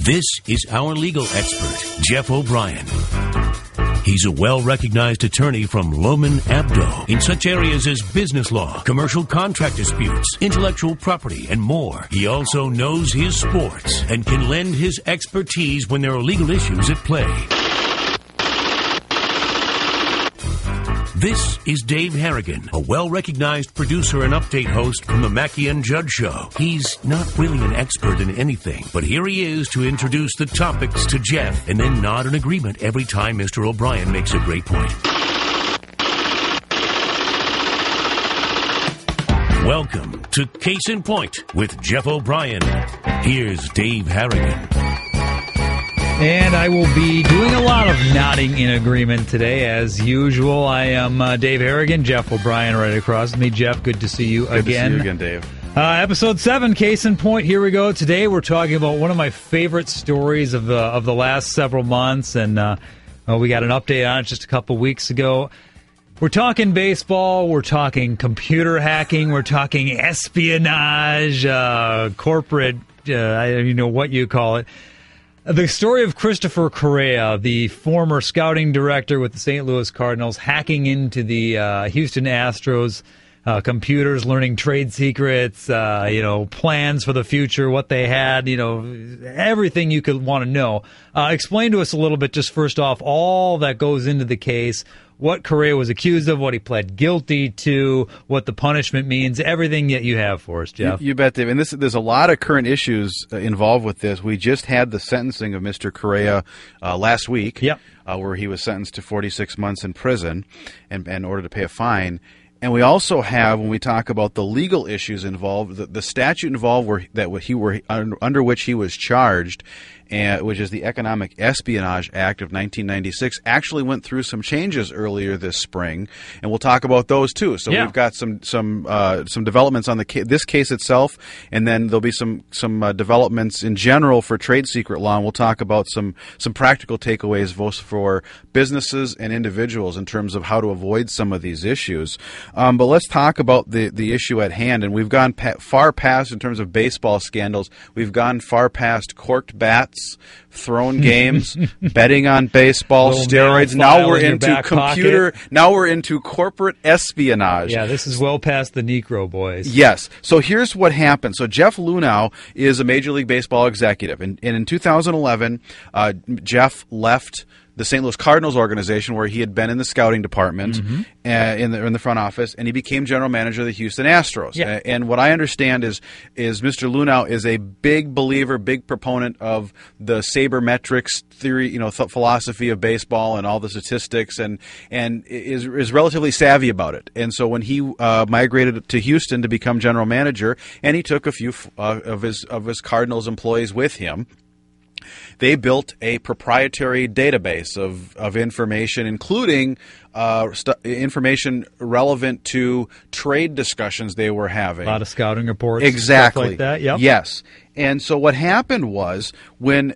This is our legal expert, Jeff O'Brien. He's a well-recognized attorney from Lohman Abdo in such areas as business law, commercial contract disputes, intellectual property, and more. He also knows his sports and can lend his expertise when there are legal issues at play. This is Dave Harrigan, a well-recognized producer and update host from the Mackey and Judd Show. He's not really an expert in anything, but here he is to introduce the topics to Jeff and then nod in agreement every time Mr. O'Brien makes a great point. Welcome to Case in Point with Jeff O'Brien. Here's Dave Harrigan. And I will be doing a lot of nodding in agreement today, as usual. I am Dave Harrigan, Jeff O'Brien right across from me. Jeff, good to see you again. Good to see you again, Dave. Episode 7, Case in Point. Here we go. Today we're talking about one of my favorite stories of the last several months, and we got an update on it just a couple weeks ago. We're talking baseball, we're talking computer hacking, we're talking espionage, corporate, what you call it. The story of Christopher Correa, the former scouting director with the St. Louis Cardinals, hacking into the Houston Astros computers, learning trade secrets, plans for the future, what they had, everything you could want to know. Explain to us a little bit, just first off, all that goes into the case, what Correa was accused of, what he pled guilty to, what the punishment means, everything that you have for us, Jeff. You bet, Dave. And there's a lot of current issues involved with this. We just had the sentencing of Mr. Correa last week, where he was sentenced to 46 months in prison in order to pay a fine. And we also have, when we talk about the legal issues involved, the statute involved under which he was charged, which is the Economic Espionage Act of 1996, actually went through some changes earlier this spring, and we'll talk about those too. So we've got some developments on this case itself, and then there'll be some developments in general for trade secret law, and we'll talk about some practical takeaways both for businesses and individuals in terms of how to avoid some of these issues. But let's talk about the issue at hand, and we've gone far past, in terms of baseball scandals, we've gone far past corked bats, thrown games, betting on baseball, steroids. Now we're into computer. Now we're into corporate espionage. Yeah, this is well past the Negro boys. Yes. So here's what happened. So Jeff Luhnow is a Major League Baseball executive, and in 2011, Jeff left the St. Louis Cardinals organization, where he had been in the scouting department, in the front office, and he became general manager of the Houston Astros. Yeah. And what I understand is Mr. Luhnow is a big believer, big proponent of the sabermetrics theory, philosophy of baseball and all the statistics, and is relatively savvy about it. And so when he migrated to Houston to become general manager, and he took a few of his Cardinals employees with him, they built a proprietary database of information, including information relevant to trade discussions they were having. A lot of scouting reports, exactly, stuff like that. Yep. Yes. And so what happened was when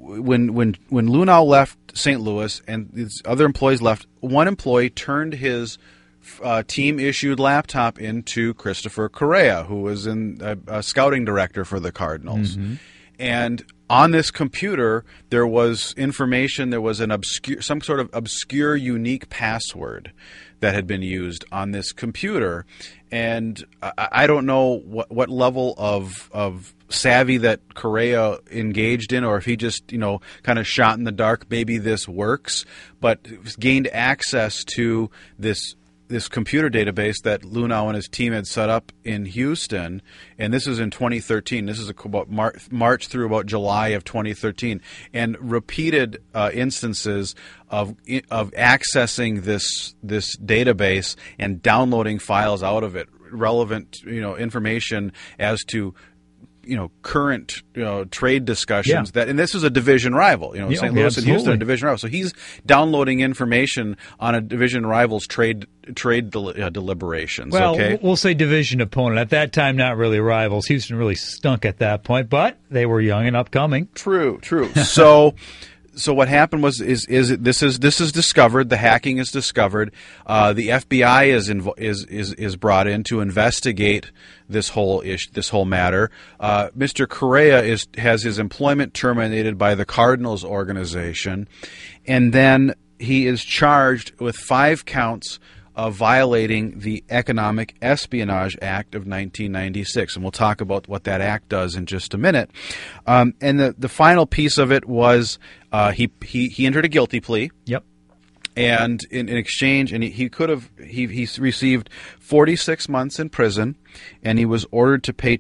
Luhnow left St. Louis and his other employees left, one employee turned his team-issued laptop into Christopher Correa, who was a scouting director for the Cardinals. And on this computer, there was information. There was some sort of obscure, unique password that had been used on this computer, and I don't know what level of savvy that Correa engaged in, or if he just kind of shot in the dark. Maybe this works, but gained access to this computer database that Luhnow and his team had set up in Houston, and this is in 2013. This is about March through about July of 2013, and repeated instances of accessing this database and downloading files out of it, relevant information as to current trade discussions and this is a division rival. St. Louis and Houston are a division rival. So he's downloading information on a division rival's trade deliberations. Well, okay? We'll say division opponent. At that time, not really rivals. Houston really stunk at that point, but they were young and upcoming. True. So So what happened was this is discovered. The hacking is discovered. The FBI is brought in to investigate this whole matter. Mr. Correa has his employment terminated by the Cardinals organization, and then he is charged with 5 counts of violating the Economic Espionage Act of 1996. And we'll talk about what that act does in just a minute. And the final piece of it was he entered a guilty plea. Yep. And in exchange, and he received 46 months in prison, and he was ordered to pay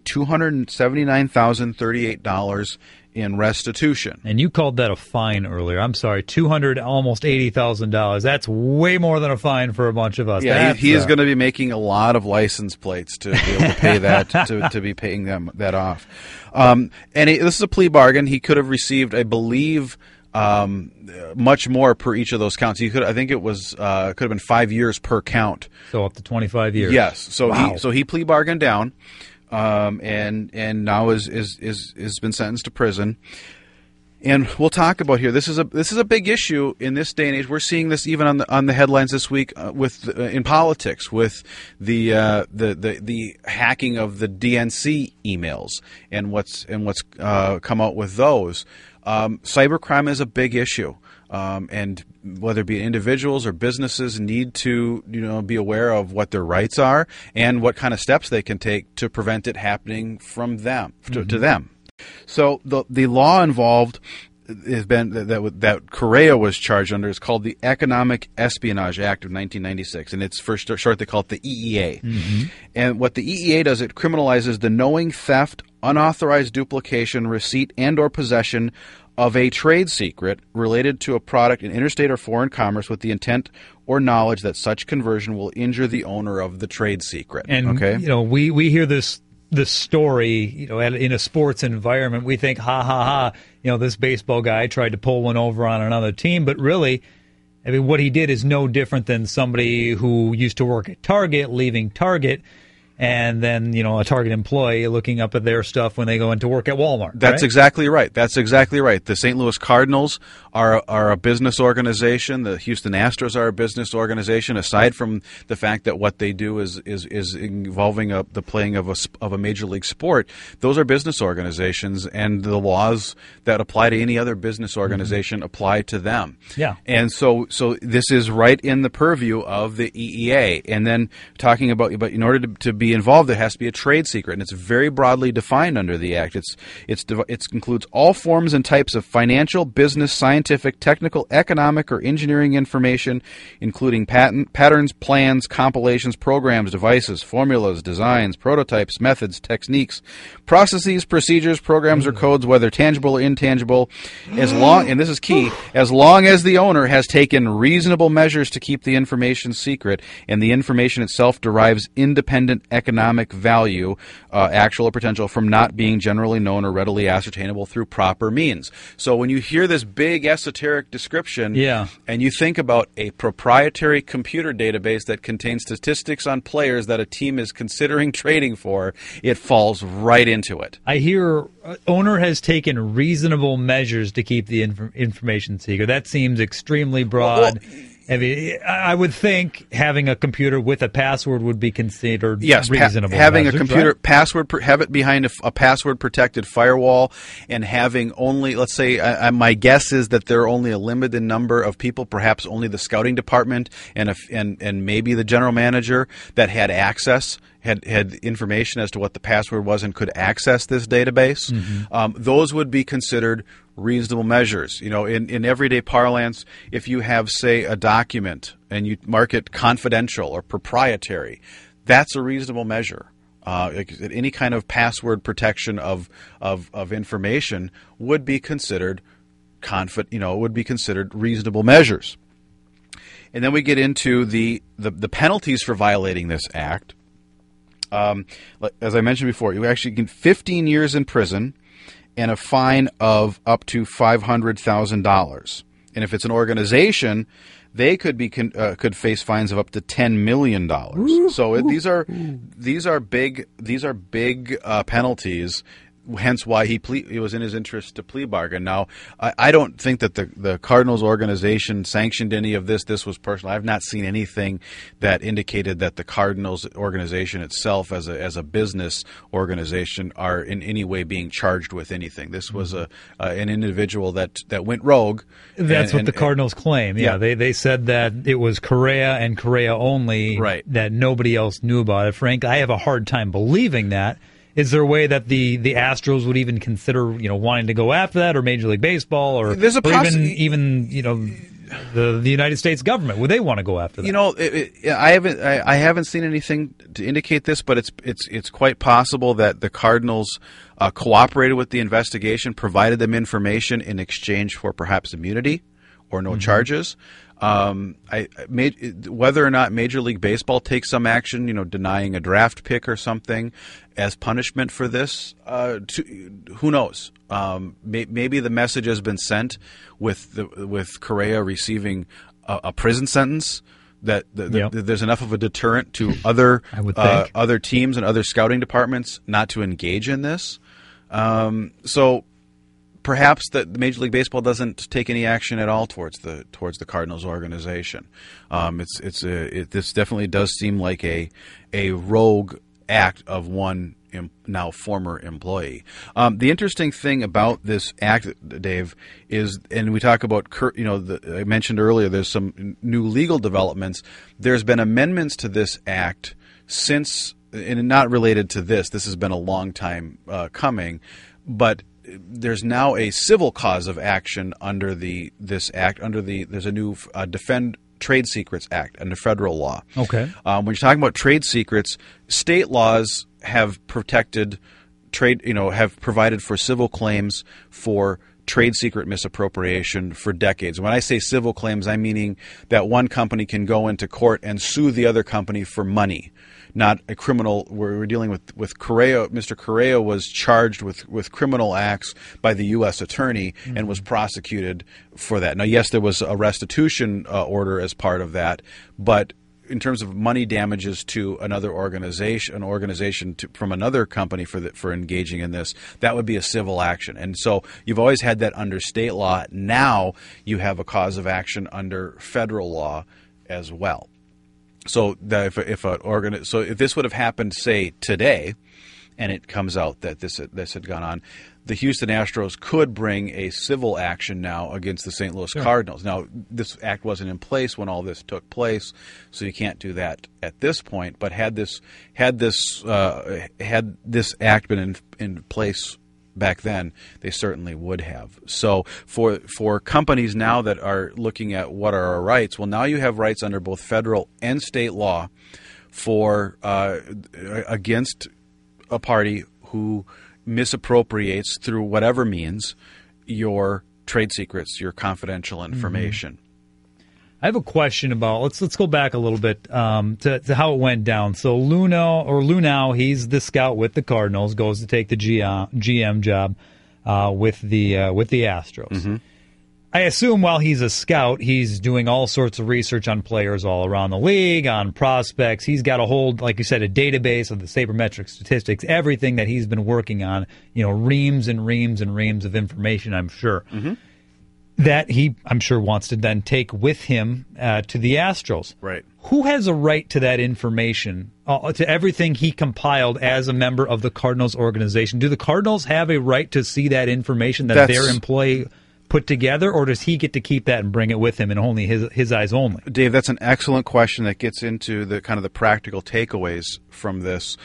$279,038 in restitution. And you called that a fine earlier. I'm sorry, almost $80,000. That's way more than a fine for a bunch of us. Yeah, he is going to be making a lot of license plates to be able to pay that, to be paying them that off. This is a plea bargain. He could have received, I believe, much more per each of those counts. He could, I think it was, could have been 5 years per count. So up to 25 years. Yes. So wow. he plea bargained down. And now is been sentenced to prison, and we'll talk about here. This is a big issue in this day and age. We're seeing this even on the headlines this week in politics with the hacking of the DNC emails and what's come out with those. Cybercrime is a big issue. And whether it be individuals or businesses need to, be aware of what their rights are and what kind of steps they can take to prevent it happening from them to them. So the law involved has been that Correa was charged under is called the Economic Espionage Act of 1996, and it's for short they call it the EEA. Mm-hmm. And what the EEA does, it criminalizes the knowing theft, unauthorized duplication, receipt, and/or possession of a trade secret related to a product in interstate or foreign commerce with the intent or knowledge that such conversion will injure the owner of the trade secret. And we hear this story, in a sports environment, we think, ha ha ha, this baseball guy tried to pull one over on another team, but really, I mean, what he did is no different than somebody who used to work at Target, leaving Target, and then, a Target employee looking up at their stuff when they go into work at Walmart. That's exactly right. That's exactly right. The St. Louis Cardinals are a business organization. The Houston Astros are a business organization. Aside from the fact that what they do is involving the playing of a major league sport, those are business organizations, and the laws that apply to any other business organization apply to them. Yeah. And so this is right in the purview of the EEA. And then talking about, but in order to be involved, there has to be a trade secret, and it's very broadly defined under the Act. It includes all forms and types of financial, business, scientific, technical, economic, or engineering information, including patterns, plans, compilations, programs, devices, formulas, designs, prototypes, methods, techniques, processes, procedures, programs, or codes, whether tangible or intangible, and this is key, as long as the owner has taken reasonable measures to keep the information secret and the information itself derives independent economic value, actual or potential, from not being generally known or readily ascertainable through proper means. So when you hear this big esoteric description, and you think about a proprietary computer database that contains statistics on players that a team is considering trading for, it falls right into it. I hear owner has taken reasonable measures to keep the information secret. That seems extremely broad. I mean, I would think having a computer with a password would be considered reasonable. Having measures, a computer right? password, have it behind a password-protected firewall, and having only, let's say, my guess is that there are only a limited number of people, perhaps only the scouting department and maybe the general manager that had access. Had information as to what the password was and could access this database, those would be considered reasonable measures. In everyday parlance, if you have, say, a document and you mark it confidential or proprietary, that's a reasonable measure. Any kind of password protection of information would be considered would be considered reasonable measures. And then we get into the penalties for violating this act. As I mentioned before, you actually get 15 years in prison and a fine of up to $500,000. And if it's an organization, they could face fines of up to $10 million. So these are big penalties hence why it was in his interest to plea bargain. Now, I don't think that the Cardinals organization sanctioned any of this. This was personal. I've not seen anything that indicated that the Cardinals organization itself, as a business organization, are in any way being charged with anything. This was an individual that went rogue. That's what the Cardinals claim. Yeah, they said that it was Correa and Correa only. Right. That nobody else knew about it. Frank, I have a hard time believing that. Is there a way that the Astros would even consider, wanting to go after that, or Major League Baseball, or even the United States government? Would they want to go after that? I haven't seen anything to indicate this, but it's quite possible that the Cardinals cooperated with the investigation, provided them information in exchange for perhaps immunity or no charges. Whether or not Major League Baseball takes some action, denying a draft pick or something as punishment for this, who knows? Maybe the message has been sent with Correa receiving a prison sentence that there's enough of a deterrent to other teams and other scouting departments not to engage in this. So perhaps that Major League Baseball doesn't take any action at all towards the Cardinals organization. This definitely does seem like a rogue act of one now former employee. The interesting thing about this act, Dave, is, and we talk about, I mentioned earlier, there's some new legal developments. There's been amendments to this act since, and not related to this. This has been a long time coming, but there's now a civil cause of action under this act. There's a new Defend Trade Secrets Act under federal law. Okay. When you're talking about trade secrets, state laws have protected have provided for civil claims for trade secret misappropriation for decades. When I say civil claims, I'm meaning that one company can go into court and sue the other company for money, not a criminal. We're dealing with Correa. Mr. Correa was charged with criminal acts by the U.S. attorney and was prosecuted for that. Now, yes, there was a restitution order as part of that, but in terms of money damages to another organization, from another company for engaging in this, that would be a civil action. And so you've always had that under state law. Now you have a cause of action under federal law as well. So that if this would have happened, say, today, and it comes out that this had gone on, the Houston Astros could bring a civil action now against the St. Louis Cardinals. Now, this act wasn't in place when all this took place, so you can't do that at this point. But had this act been in place back then, they certainly would have. So for companies now that are looking at what are our rights, well, now you have rights under both federal and state law for against a party who misappropriates through whatever means your trade secrets, your confidential information. I have a question about, let's go back a little bit to how it went down. So Luhnow, he's the scout with the Cardinals, goes to take the GM job with the Astros. Mm-hmm. I assume while he's a scout, he's doing all sorts of research on players all around the league, on prospects. He's got a whole, like you said, a database of the sabermetric statistics, everything that he's been working on, reams and reams and reams of information, I'm sure. Mm-hmm. That he, I'm sure, wants to then take with him to the Astros. Right. Who has a right to that information, to everything he compiled as a member of the Cardinals organization? Do the Cardinals have a right to see that information that their employee put together, or does he get to keep that and bring it with him and only his eyes only? Dave, that's an excellent question that gets into the kind of the practical takeaways from this.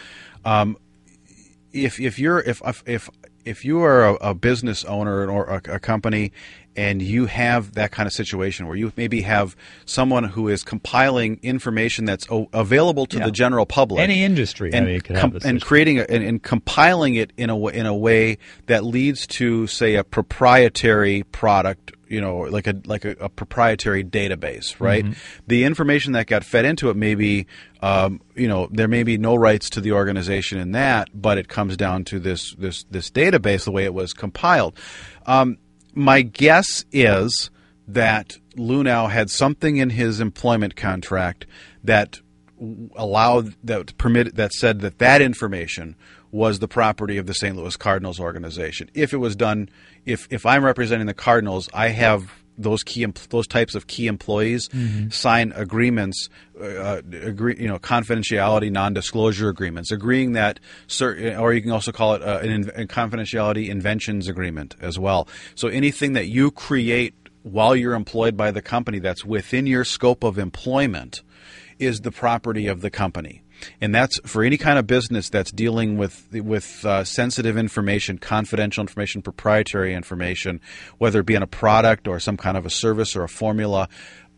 If you are a business owner or a company, and you have that kind of situation where you maybe have someone who is compiling information that's available to the general public, any industry, and creating and compiling it in a way that leads to, say, a proprietary product, like a proprietary database, right? Mm-hmm. The information that got fed into it may be, there may be no rights to the organization in that, but it comes down to this database, the way it was compiled. My guess is that Luhnow had something in his employment contract that said that information was the property of the St. Louis Cardinals organization. If it was done, if I'm representing the Cardinals, I have those types of key employees sign agreements, confidentiality, non-disclosure agreements, agreeing that certain, or you can also call it a confidentiality inventions agreement as well. So anything that you create while you're employed by the company that's within your scope of employment is the property of the company. And that's for any kind of business that's dealing with sensitive information, confidential information, proprietary information, whether it be on a product or some kind of a service or a formula.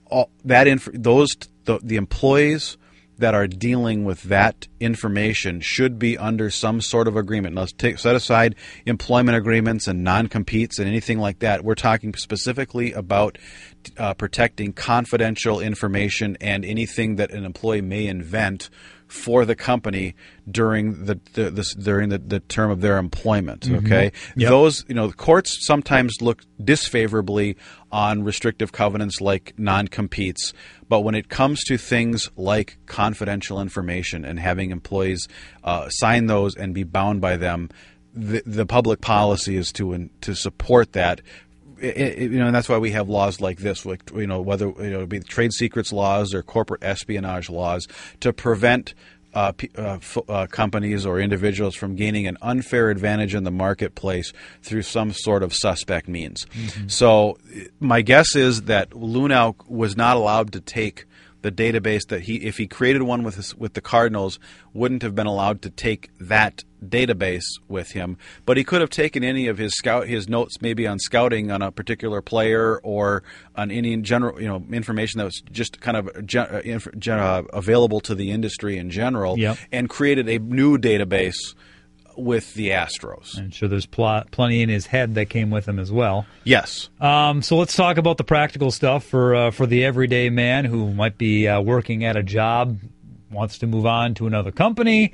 The employees that are dealing with that information should be under some sort of agreement. Now, let's set aside employment agreements and non-competes and anything like that. We're talking specifically about protecting confidential information and anything that an employee may invent for the company during the term of their employment. Okay, Yep. Those the courts sometimes look disfavorably on restrictive covenants like non-competes, but when it comes to things like confidential information and having employees sign those and be bound by them, the public policy is to support that. And that's why we have laws like this, whether it be trade secrets laws or corporate espionage laws, to prevent companies or individuals from gaining an unfair advantage in the marketplace through some sort of suspect means. So my guess is that Luhnow was not allowed to take the database that if he created one with the Cardinals, wouldn't have been allowed to take that database with him. But he could have taken any of his notes, maybe on scouting on a particular player or on any general information that was just kind of available to the industry in general, and created a new database with the Astros. I'm sure there's plenty in his head that came with him as well. Yes. So let's talk about the practical stuff for the everyday man who might be working at a job, wants to move on to another company,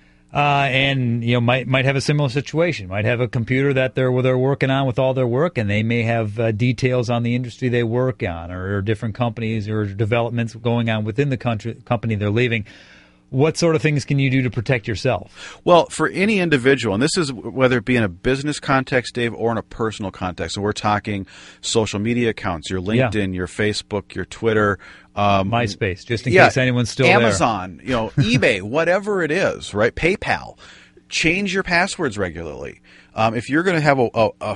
and might have a similar situation. Might have a computer that they're working on with all their work, and they may have details on the industry they work on, or different companies or developments going on within the company they're leaving. What sort of things can you do to protect yourself? Well, for any individual, and this is whether it be in a business context, Dave, or in a personal context, so we're talking social media accounts, your LinkedIn, your Facebook, your Twitter. MySpace, just in case anyone's still Amazon, eBay, whatever it is, right? PayPal. Change your passwords regularly. If you're going to have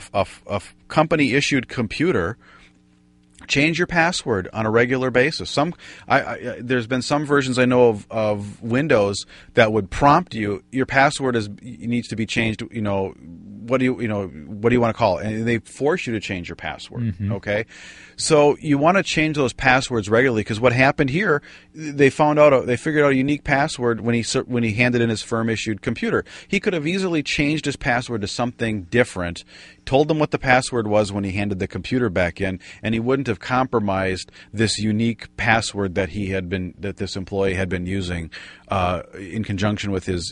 a company-issued computer, change your password on a regular basis. There's been some versions I know of Windows that would prompt you. Your password needs to be changed. What do you want to call it? And they force you to change your password. Okay, so you want to change those passwords regularly, because what happened here, they figured out a unique password when he handed in his firm issued computer. He could have easily changed his password to something different, told them what the password was when he handed the computer back in, and he wouldn't have compromised this unique password that this employee had been using in conjunction with his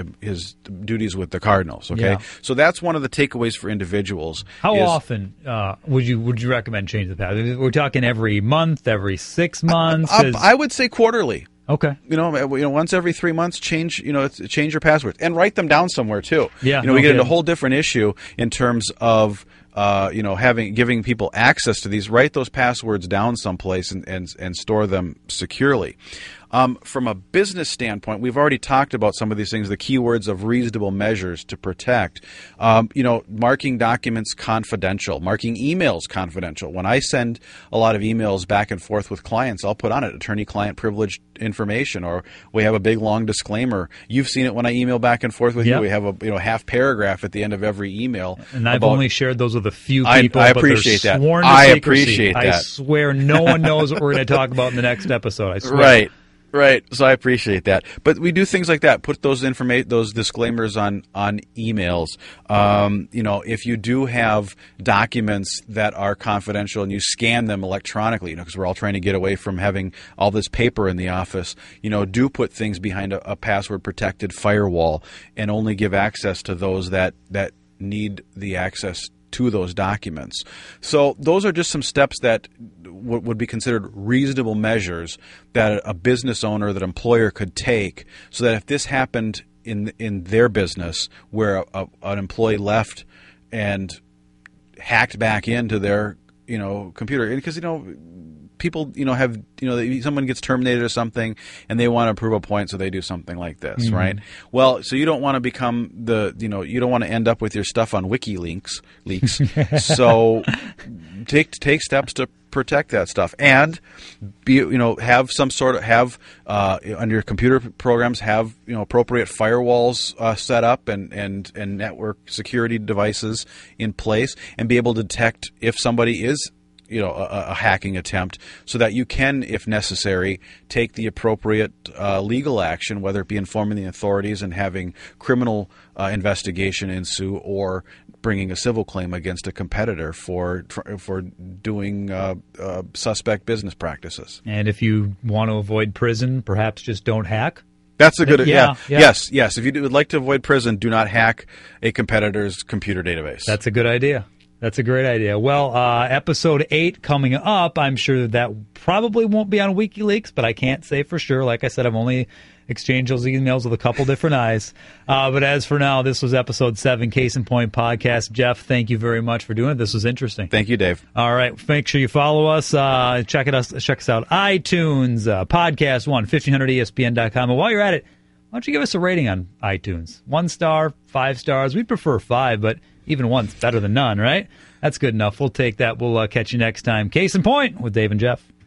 duties with the Cardinals. Okay, so that's one of the takeaways for individuals. How often would you recommend changing the password? We're talking every month, every 6 months. I would say quarterly. Okay. Once every 3 months, change your passwords and write them down somewhere too. Yeah. We get into a whole different issue in terms of giving people access to these. Write those passwords down someplace and store them securely. From a business standpoint, we've already talked about some of these things, the keywords of reasonable measures to protect. Marking documents confidential, marking emails confidential. When I send a lot of emails back and forth with clients, I'll put on it attorney-client privileged information, or we have a big long disclaimer. You've seen it when I email back and forth with you. We have a half paragraph at the end of every email. And I've only shared those with a few people. I appreciate that. I appreciate that. I swear no one knows what we're going to talk about in the next episode. I swear. Right. So I appreciate that. But we do things like that. Put those disclaimers on emails. If you do have documents that are confidential and you scan them electronically, because we're all trying to get away from having all this paper in the office, do put things behind a password protected firewall and only give access to those that need the access to those documents. So those are just some steps that would be considered reasonable measures that a business owner, that employer could take, so that if this happened in their business where an employee left and hacked back into their computer, because people have someone gets terminated or something and they want to prove a point, so they do something like this, right? Well, so you don't want to become you don't want to end up with your stuff on WikiLeaks leaks. So take steps to protect that stuff, and have some sort of on your computer programs have appropriate firewalls set up and network security devices in place, and be able to detect if somebody is a hacking attempt, so that you can, if necessary, take the appropriate legal action, whether it be informing the authorities and having criminal investigation ensue, or bringing a civil claim against a competitor for doing suspect business practices. And if you want to avoid prison, perhaps just don't hack. That's a good yeah. Yes. If you would like to avoid prison, do not hack a competitor's computer database. That's a good idea. That's a great idea. Well, episode 8 coming up. I'm sure that probably won't be on WikiLeaks, but I can't say for sure. Like I said, I've only exchanged those emails with a couple different eyes. But as for now, this was episode 7, Case in Point Podcast. Jeff, thank you very much for doing it. This was interesting. Thank you, Dave. All right. Make sure you follow us. Check us out. iTunes, Podcast One, 1500ESPN.com. And while you're at it, why don't you give us a rating on iTunes? 1 star, 5 stars. We'd prefer 5, but even 1's better than none, right? That's good enough. We'll take that. We'll catch you next time. Case in Point with Dave and Jeff.